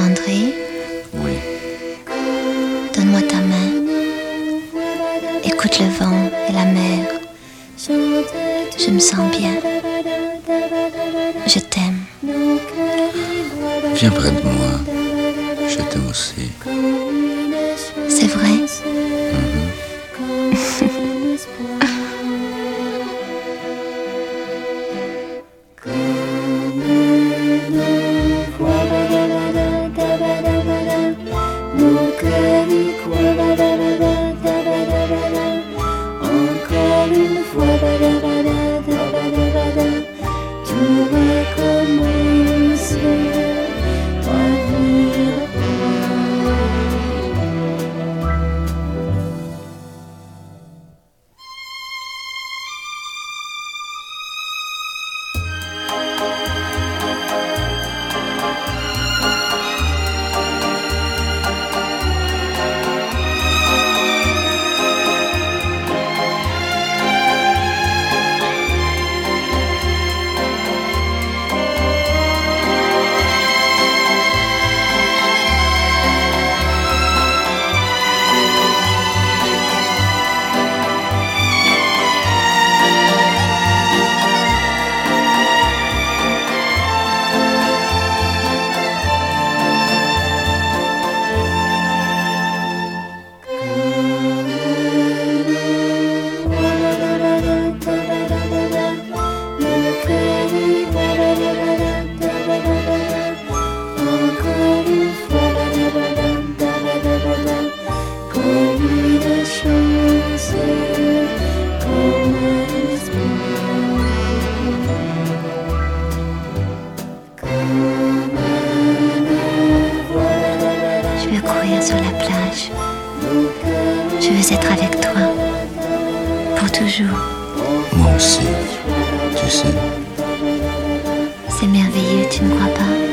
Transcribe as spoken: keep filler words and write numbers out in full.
André? Oui. Donne-moi ta main. Écoute le vent et la mer. Je me sens bien. Je t'aime. Viens près de moi. Je t'aime aussi. C'est vrai? Mhm. Encore une fois, tout recommence. Je veux courir sur la plage. Je veux être avec toi. Pour toujours. Moi aussi, tu sais. C'est merveilleux, tu ne crois pas?